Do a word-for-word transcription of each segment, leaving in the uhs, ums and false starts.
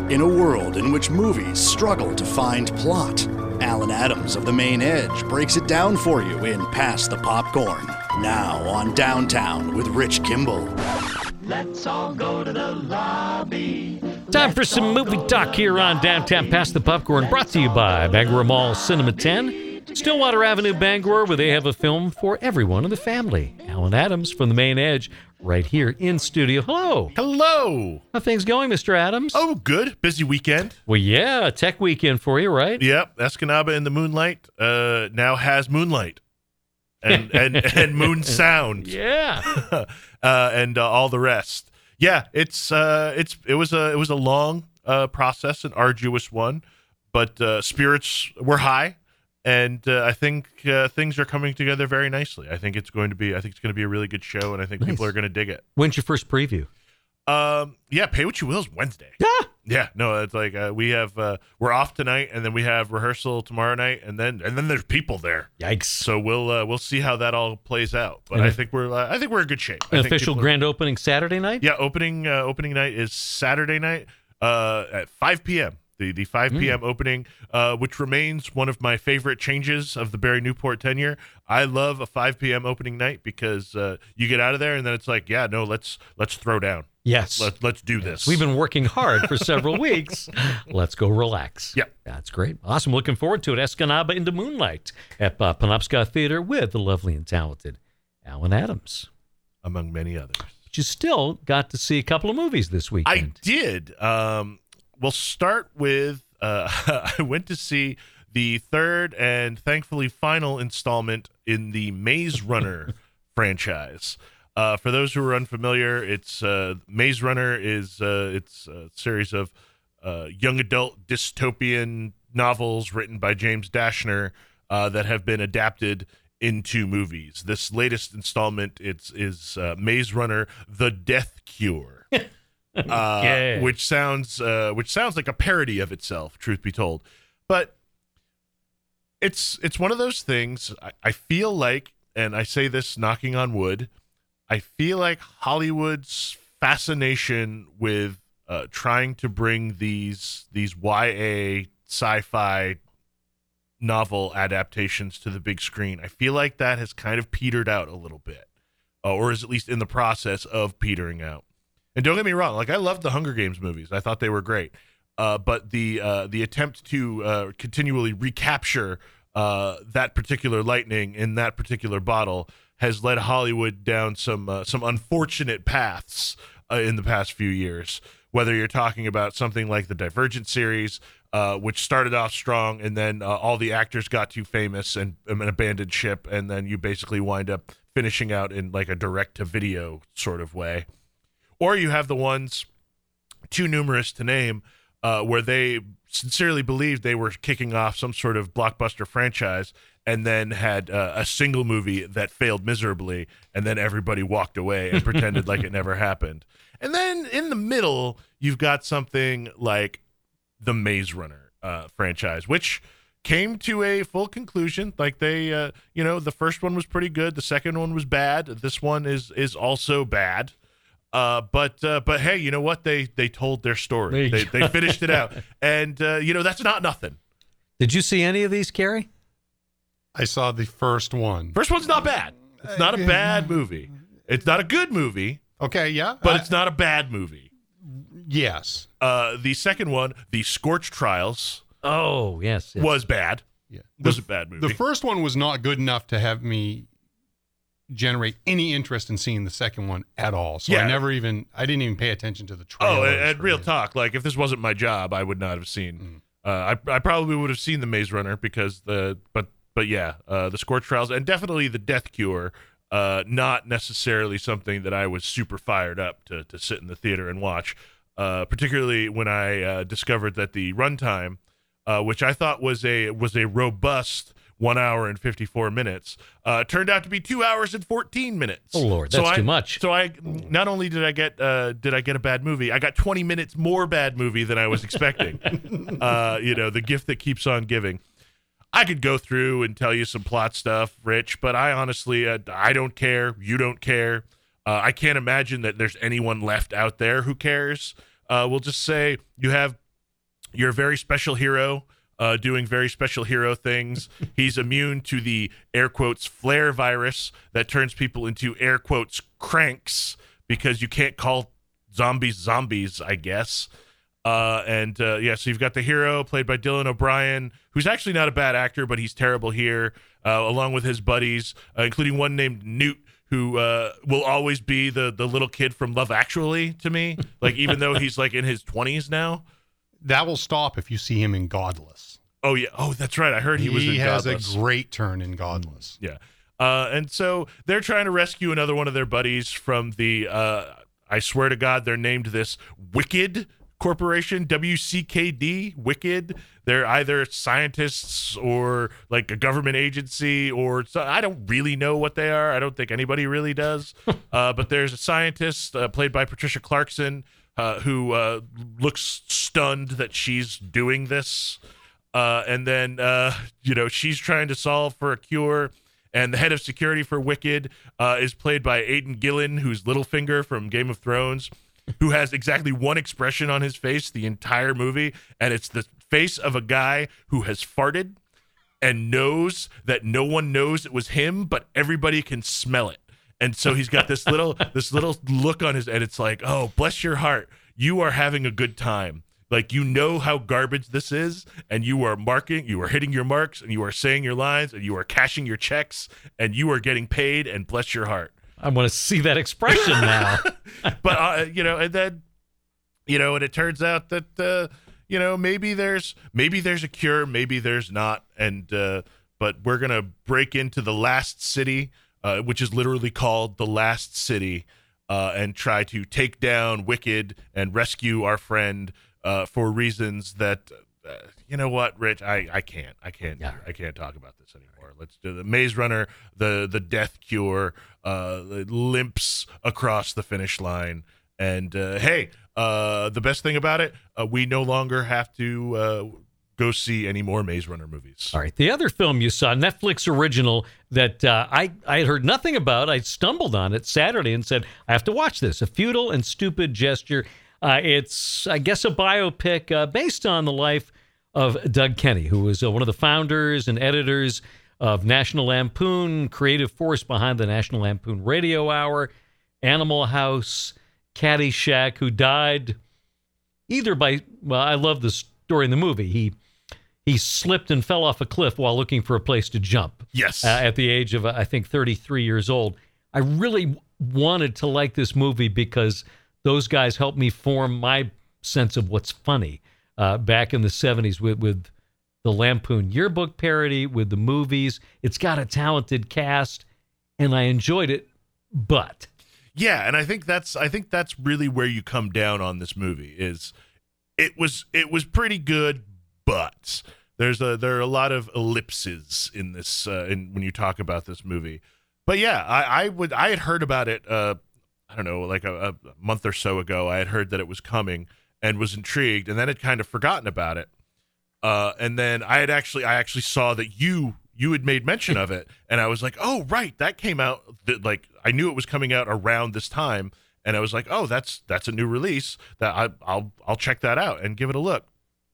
In a world in which movies struggle to find plot, Alan Adams of The Main Edge breaks it down for you in Pass the Popcorn. Now on Downtown with Rich Kimball. Let's all go to the lobby. Time for some movie talk here on Downtown Pass the Popcorn, brought to you by Bangor Mall Cinema ten, Stillwater Avenue, Bangor, where they have a film for everyone in the family. Alan Adams from The Main Edge, right here in studio. Hello. Hello. How things going, Mister Adams? Oh, good. Busy weekend. Well, yeah, a tech weekend for you, right? Yep. Escanaba in the Moonlight uh, now has Moonlight and and, and Moon Sound. Yeah. uh, and uh, all the rest. Yeah, it's uh, it's it was a it was a long uh, process, an arduous one, but uh, spirits were high. And uh, I think uh, things are coming together very nicely. I think it's going to be. I think it's going to be a really good show, and I think Nice. people are going to dig it. When's your first preview? Um, yeah, Pay What You Will is Wednesday. Yeah. Yeah, no, it's like uh, we have uh, we're off tonight, and then we have rehearsal tomorrow night, and then and then there's people there. Yikes! So we'll uh, we'll see how that all plays out. But And I if- think we're uh, I think we're in good shape. I An think official people are- grand opening Saturday night? Yeah, opening uh, opening night is Saturday night uh, at five p.m. The the five p.m. Hmm. opening, uh, which remains one of my favorite changes of the Barry Newport tenure. I love a five p.m. opening night because uh, you get out of there and then it's like, yeah, no, let's let's throw down. Yes. Let, let's do this. We've been working hard for several weeks. Let's go relax. Yep. That's great. Awesome. Looking forward to it. Escanaba into Moonlight at uh, Penobscot Theater with the lovely and talented Alan Adams. among many others. But you still got to see a couple of movies this I weekend. did. Um, we'll start with uh, I went to see the third and thankfully final installment in the Maze Runner franchise. Uh, for those who are unfamiliar, it's uh, Maze Runner is uh, it's a series of uh, young adult dystopian novels written by James Dashner uh, that have been adapted into movies. This latest installment it's is uh, Maze Runner: The Death Cure. Uh, Okay. which sounds uh, which sounds like a parody of itself, truth be told. But it's it's one of those things. I, I feel like, and I say this knocking on wood, I feel like Hollywood's fascination with uh, trying to bring these these Y A sci-fi novel adaptations to the big screen, I feel like that has kind of petered out a little bit, uh, or is at least in the process of petering out. And don't get me wrong, like I loved the Hunger Games movies. I thought they were great. Uh, but the uh, the attempt to uh, continually recapture uh, that particular lightning in that particular bottle has led Hollywood down some uh, some unfortunate paths uh, in the past few years. Whether you're talking about something like the Divergent series, uh, which started off strong, and then uh, all the actors got too famous and, and abandoned ship, and then you basically wind up finishing out in like a direct-to-video sort of way. Or you have the ones, too numerous to name, uh, where they sincerely believed they were kicking off some sort of blockbuster franchise and then had uh, a single movie that failed miserably, and then everybody walked away and pretended like it never happened. And then in the middle, you've got something like the Maze Runner uh, franchise, which came to a full conclusion. Like they, uh, you know, the first one was pretty good. The second one was bad. This one is is also bad. Uh, but uh, but hey, you know what? They they told their There story. you They go. they finished it out, and uh, you know that's not nothing. Did you see any of these, Carrie? I saw the first one. First one's not bad. It's not a bad movie. It's not a good movie, Okay, yeah. but I- it's not a bad movie. yes. Uh, the second one, The Scorch Trials, Oh, yes. yes. was bad. Yeah. Was The- a bad movie. The first one was not good enough to have me generate any interest in seeing the second one at all. So Yeah. I never even I didn't even pay attention to the trailer. Oh, and, and real talk, like if this wasn't my job, I would not have seen. Uh, I I probably would have seen the Maze Runner because the but but yeah, uh, the Scorch Trials and definitely the Death Cure. Uh, not necessarily something that I was super fired up to to sit in the theater and watch. Uh, particularly when I uh, discovered that the runtime, uh, which I thought was a was a robust one hour and fifty four minutes, uh, turned out to be two hours and fourteen minutes. Oh, Lord, that's I- too much. So I not only did I get uh, did I get a bad movie, I got twenty minutes more bad movie than I was expecting. uh, you know, the gift that keeps on giving. I could go through and tell you some plot stuff, Rich, but I honestly uh, I don't care. You don't care. Uh, I can't imagine that there's anyone left out there who cares. Uh, we'll just say you have You're a very special hero, uh, doing very special hero things. He's immune to the air quotes flare virus that turns people into air quotes cranks because you can't call zombies zombies, I guess. Uh, and uh, yeah, so you've got the hero played by Dylan O'Brien, who's actually not a bad actor, but he's terrible here, uh, along with his buddies, uh, including one named Newt, who uh, will always be the the little kid from Love Actually to me. Like, even though he's like in his twenties now. That will stop if you see him in Godless. Oh, yeah. Oh, that's right. I heard he, he was in has Godless. a great turn in Godless. Yeah. Uh, and so they're trying to rescue another one of their buddies from the, uh, I swear to God, they're named this Wicked Corporation, W C K D, Wicked. They're either scientists or like a government agency, or so, I don't really know what they are. I don't think anybody really does. uh, but there's a scientist uh, played by Patricia Clarkson, Uh, who uh, looks stunned that she's doing this. Uh, and then, uh, you know, she's trying to solve for a cure. And the head of security for Wicked uh, is played by Aidan Gillen, who's Littlefinger from Game of Thrones, who has exactly one expression on his face the entire movie. And it's the face of a guy who has farted and knows that no one knows it was him, but everybody can smell it. And so he's got this little this little look on his, and it's like, oh, bless your heart, you are having a good time. Like, you know how garbage this is, and you are marking, you are hitting your marks, and you are saying your lines, and you are cashing your checks, and you are getting paid, and bless your heart. I want to see that expression now. But, uh, you know, and then, you know, and it turns out that, uh, you know, maybe there's maybe there's a cure, maybe there's not. And, uh, but we're going to break into the last city, Uh, which is literally called The Last City, uh, and try to take down Wicked and rescue our friend uh, for reasons that, uh, you know what, Rich, I, I can't, I can't, Yeah. I can't talk about this anymore. Let's do the Maze Runner, the the death cure, uh, limps across the finish line, and uh, hey, uh, the best thing about it, uh, we no longer have to uh, go see any more Maze Runner movies. All right. The other film you saw, Netflix original, that uh, I, I had heard nothing about. I stumbled on it Saturday and said, I have to watch this. A Futile and Stupid Gesture. Uh, it's, I guess, a biopic uh, based on the life of Doug Kenny, who was uh, one of the founders and editors of National Lampoon, creative force behind the National Lampoon Radio Hour, Animal House, Caddyshack, who died either by, well, I love the story in the movie. He He slipped and fell off a cliff while looking for a place to jump. Yes. Uh, at the age of, uh, I think, thirty-three years old. I really wanted to like this movie because those guys helped me form my sense of what's funny uh, back in the seventies with, with the Lampoon Yearbook parody, with the movies. It's got a talented cast, and I enjoyed it, but... Yeah, and I think that's I think that's really where you come down on this movie is it was it was pretty good, but there's a there are a lot of ellipses in this uh, in when you talk about this movie. But yeah, I, I would I had heard about it uh, I don't know, like a, a month or so ago. I had heard that it was coming and was intrigued, and then had kind of forgotten about it. Uh, and then I had actually I actually saw that you you had made mention of it, and I was like, oh right, that came out th- like I knew it was coming out around this time, and I was like, oh, that's that's a new release that I I'll I'll check that out and give it a look.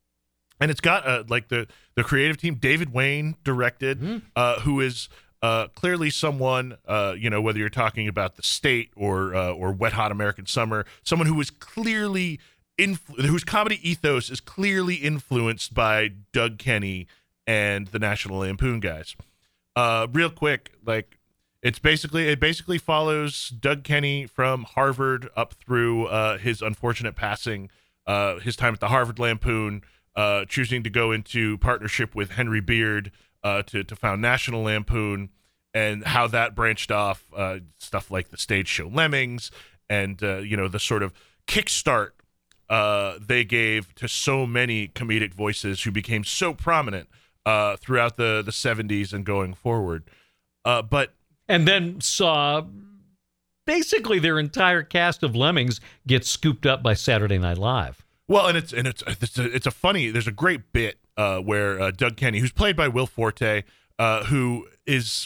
And it's got uh, like the the creative team, David Wayne directed, mm-hmm. uh, who is uh, clearly someone, uh, you know, whether you're talking about The State or uh, or Wet Hot American Summer, someone who is clearly influ- whose comedy ethos is clearly influenced by Doug Kenny and the National Lampoon guys. Uh, real quick, like it's basically it basically follows Doug Kenny from Harvard up through uh, his unfortunate passing, uh, his time at the Harvard Lampoon. Uh, choosing to go into partnership with Henry Beard uh, to, to found National Lampoon, and how that branched off, uh, stuff like the stage show Lemmings, and uh, you know the sort of kickstart uh, they gave to so many comedic voices who became so prominent uh, throughout the, the seventies and going forward. Uh, but and then saw basically their entire cast of Lemmings get scooped up by Saturday Night Live. Well, and it's and it's it's a, it's a funny. There's a great bit uh, where uh, Doug Kenny, who's played by Will Forte, uh, who is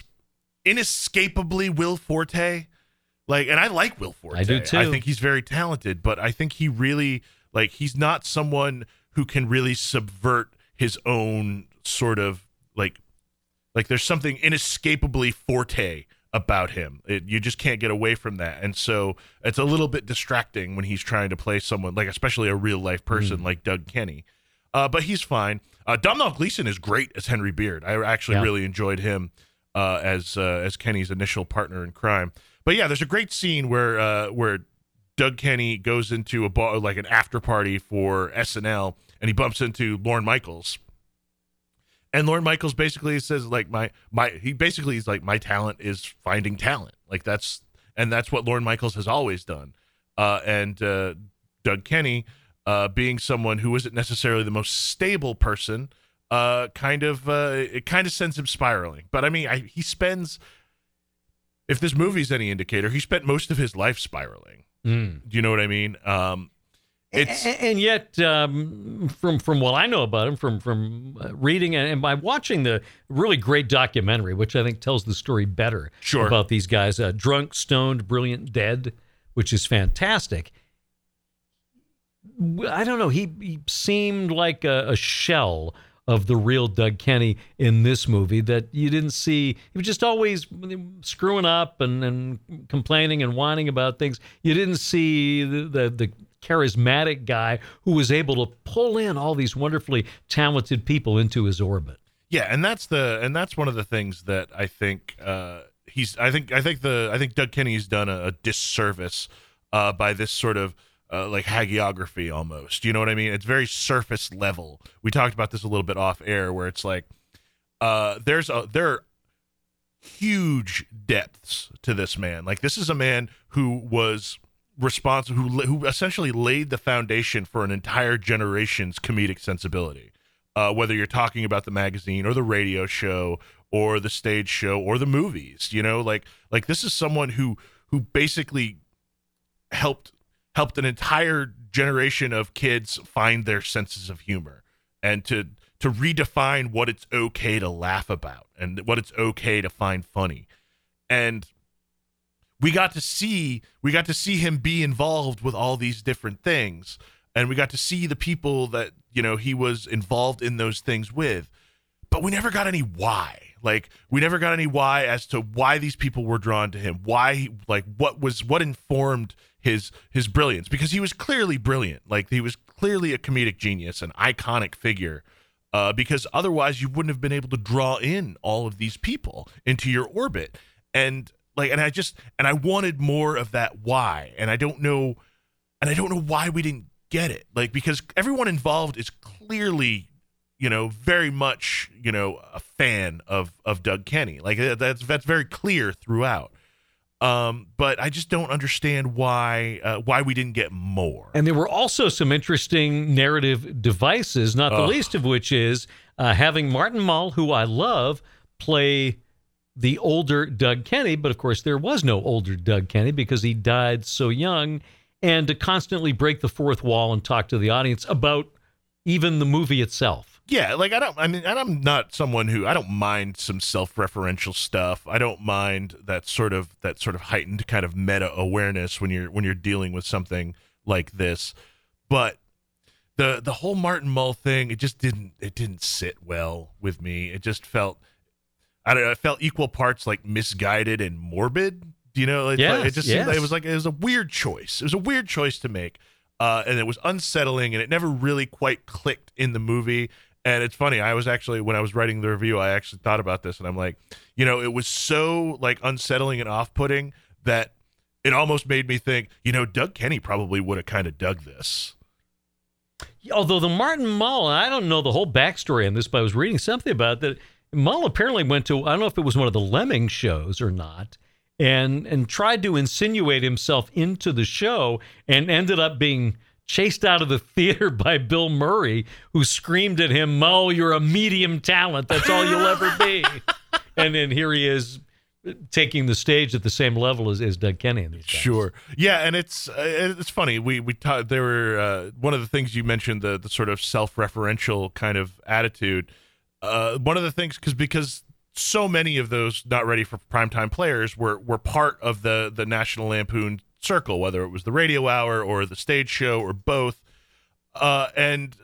inescapably Will Forte, like, and I like Will Forte. I do too. I think he's very talented, but I think he really like he's not someone who can really subvert his own sort of like like there's something inescapably forte about him. It, you just can't get away from that. And so it's a little bit distracting when he's trying to play someone like, especially a real life person mm. like Doug Kenny. Uh, but he's fine. Uh, Domhnall Gleeson is great as Henry Beard. I actually yeah. really enjoyed him uh, as uh, as Kenny's initial partner in crime. But yeah, there's a great scene where uh, where Doug Kenny goes into a bar, like an after party for S N L, and he bumps into Lorne Michaels. And Lorne Michaels basically says, like, my my he basically is like, my talent is finding talent. Like that's and that's what Lorne Michaels has always done. Uh, and uh, Doug Kenny, uh, being someone who isn't necessarily the most stable person, uh, kind of uh, it kind of sends him spiraling. But I mean, I, he spends, if this movie's any indicator, he spent most of his life spiraling. Mm. Do you know what I mean? Um, it's and, and yet, um, from from what I know about him, from from uh, reading and, and by watching the really great documentary, which I think tells the story better sure. about these guys, uh, Drunk, Stoned, Brilliant, Dead, which is fantastic. I don't know. He, he seemed like a, a shell of the real Doug Kenny in this movie that you didn't see. He was just always screwing up and, and complaining and whining about things. You didn't see the, the, the charismatic guy who was able to pull in all these wonderfully talented people into his orbit. Yeah, and that's the and that's one of the things that I think uh, he's. I think I think the I think Doug Kenny's done a, a disservice uh, by this sort of. Uh, like hagiography almost, you know what I mean? It's very surface level. We talked about this a little bit off air, where it's like uh, there's a there are huge depths to this man. Like this is a man who was responsible, who who essentially laid the foundation for an entire generation's comedic sensibility. Uh, whether you're talking about the magazine or the radio show or the stage show or the movies, you know, like like this is someone who who basically helped. helped an entire generation of kids find their senses of humor and to to redefine what it's okay to laugh about and what it's okay to find funny. And we got to see we got to see him be involved with all these different things, and we got to see the people that, you know, he was involved in those things with. But we never got any why. Like we never got any why as to why these people were drawn to him. Why he, like what was what informed his his brilliance, because he was clearly brilliant. Like he was clearly a comedic genius, an iconic figure. Uh, because otherwise you wouldn't have been able to draw in all of these people into your orbit. And like and I just and I wanted more of that why. And I don't know and I don't know why we didn't get it. Like because everyone involved is clearly, you know, very much, you know, a fan of of Doug Kenny. Like that's that's very clear throughout. Um, but I just don't understand why uh, why we didn't get more. And there were also some interesting narrative devices, not the Ugh. least of which is uh, having Martin Mull, who I love, play the older Doug Kenny. But of course, there was no older Doug Kenny because he died so young, and to constantly break the fourth wall and talk to the audience about even the movie itself. Yeah, like I don't, I mean, and I'm not someone who, I don't mind some self-referential stuff. I don't mind that sort of, that sort of heightened kind of meta-awareness when you're, when you're dealing with something like this. But the, the whole Martin Mull thing, it just didn't, it didn't sit well with me. It just felt, I don't know, it felt equal parts like misguided and morbid. Do you know? It's yes, like, it just yes. seemed, it was like, it was a weird choice. It was a weird choice to make. Uh, and it was unsettling, and it never really quite clicked in the movie. And it's funny, I was actually, when I was writing the review, I actually thought about this, and I'm like, you know, it was so, like, unsettling and off-putting that it almost made me think, you know, Doug Kenny probably would have kind of dug this. Although the Martin Mull, I don't know the whole backstory on this, but I was reading something about that. Mull apparently went to, I don't know if it was one of the Lemming shows or not, and and tried to insinuate himself into the show and ended up being chased out of the theater by Bill Murray, who screamed at him, "Mull, you're a medium talent. That's all you'll ever be." And then here he is taking the stage at the same level as, as Doug Kenny in these guys. Sure. Yeah, and it's uh, it's funny. We we talked, there were uh, one of the things you mentioned, the the sort of self-referential kind of attitude. Uh, one of the things, because because so many of those not ready for primetime players were were part of the the National Lampoon circle, whether it was the radio hour or the stage show or both. uh, and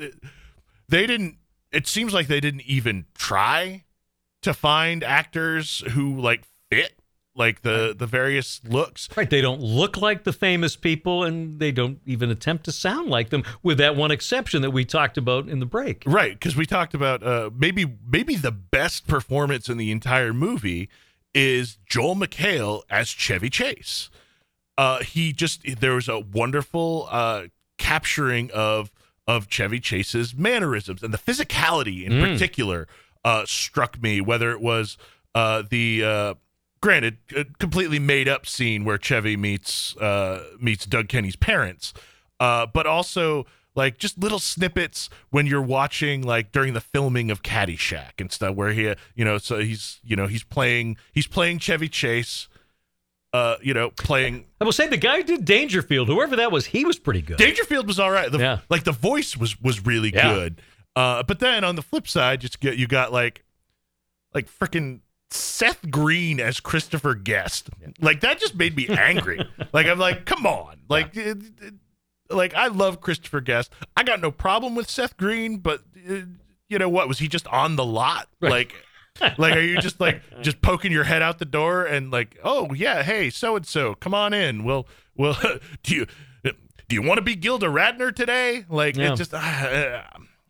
they didn't. It seems like they didn't even try to find actors who like fit like the the various looks. Right, they don't look like the famous people, and they don't even attempt to sound like them, with that one exception that we talked about in the break. Right, because we talked about uh, maybe maybe the best performance in the entire movie is Joel McHale as Chevy Chase. Uh, he just there was a wonderful uh, capturing of of Chevy Chase's mannerisms, and the physicality in Mm. particular uh, struck me. Whether it was uh, the uh, granted, a completely made up scene where Chevy meets uh, meets Doug Kenny's parents, uh, but also like just little snippets when you're watching like during the filming of Caddyshack and stuff, where he, you know, so he's, you know, he's playing he's playing Chevy Chase, uh, you know, playing. I will say the guy who did Dangerfield, whoever that was, he was pretty good. Dangerfield was all right. The, Yeah. Like the voice was was really Yeah. good. Uh, but then on the flip side, just get you got like like freaking Seth Green as Christopher Guest. Like that just made me angry. Like I'm like, come on. Like it, it, like I love Christopher Guest. I got no problem with Seth Green, but uh, you know what? Was he just on the lot? Right. Like like are you just like just poking your head out the door and like, "Oh, yeah, hey, so and so, come on in. Well, well do you do you want to be Gilda Radner today?" Like Yeah. it just uh,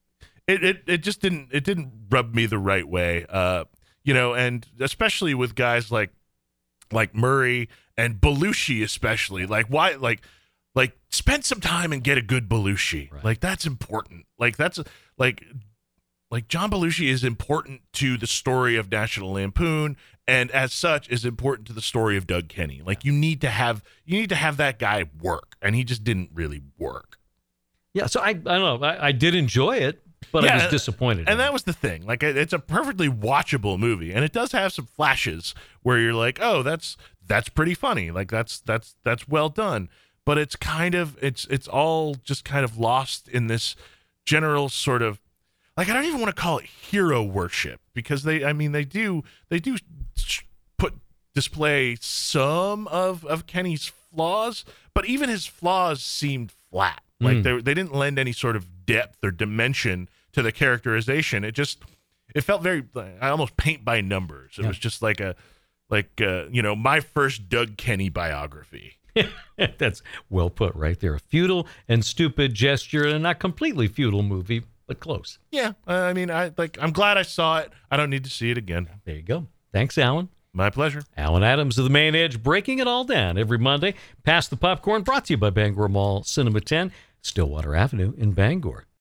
it, it it just didn't it didn't rub me the right way. Uh you know, and especially with guys like like Murray and Belushi especially. Like why like like spend some time and get a good Belushi. Right. Like that's important. Like that's like like John Belushi is important to the story of National Lampoon, and as such is important to the story of Doug Kenny. Like you need to have you need to have that guy work, and he just didn't really work. Yeah, so I, I don't know. I, I did enjoy it, but I Yeah, was disappointed. And in that it. was the thing. Like it- it's a perfectly watchable movie, and it does have some flashes where you're like, "Oh, that's that's pretty funny. Like that's that's that's well done." But it's kind of it's it's all just kind of lost in this general sort of like I don't even want to call it hero worship, because they I mean they do they do sh- put display some of of Kenny's flaws, but even his flaws seemed flat. Like Mm. they they didn't lend any sort of depth or dimension to the characterization. It just it felt very I almost paint by numbers. It Yeah. was just like a like uh, you know, my first Doug Kenny biography. That's well put right there. A futile and stupid gesture, and not completely futile movie, but close. Yeah, uh, I mean, I like. I'm glad I saw it. I don't need to see it again. There you go. Thanks, Alan. My pleasure. Alan Adams of the Main Edge, breaking it all down every Monday. Pass the Popcorn, brought to you by Bangor Mall Cinema ten, Stillwater Avenue in Bangor.